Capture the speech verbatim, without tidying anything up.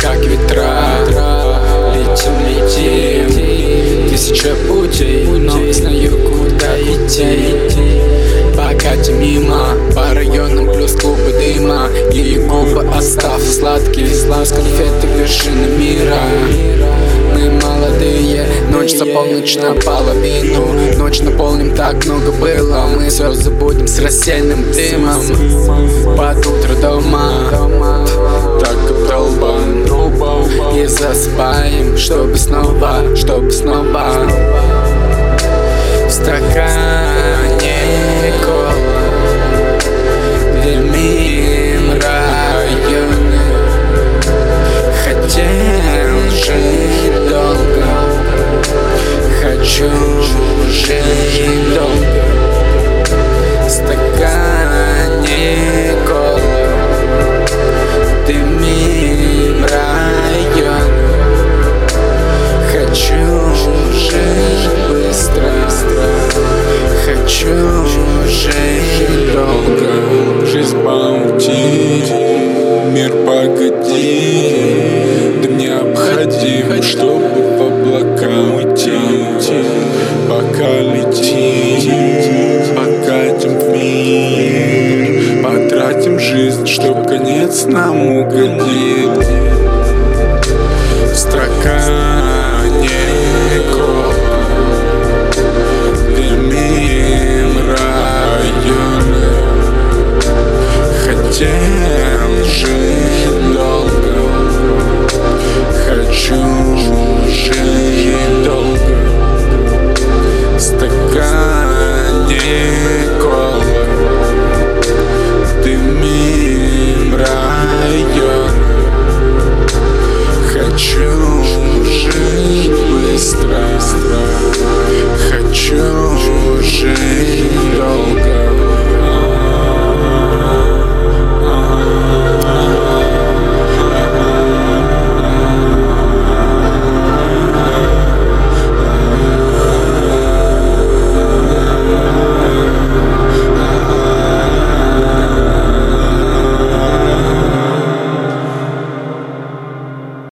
как ветра. Летим, летим, тысяча путей, но знаю, куда идти. Покатим мимо, по районам плюс клубы дыма. И губы оставь сладкие, слав с конфеты вершины мира. Мы молодые, ночь за полночь наполовину. Ночь наполним, так много было. Мы все забудем с рассеянным дымом. Под утро дома, так как долбан. И засыпаем, чтобы снова, чтобы снова в стакане кола дымим районы. Хотел жить долго, хочу жить долго. В стакане кола дымим районы. Хочу жить быстро, хочу жить долго. Жизнь паутин, мир погоди. Да необходимо, чтобы в облака уйти. Пока летим, покатим в мир. Потратим жизнь, чтоб конец нам угодил. В стакане кола дымим районы. Хотел жить долго, хочу жить долго. В стакане кола дымим районы. Хочу жить быстро, хочу жить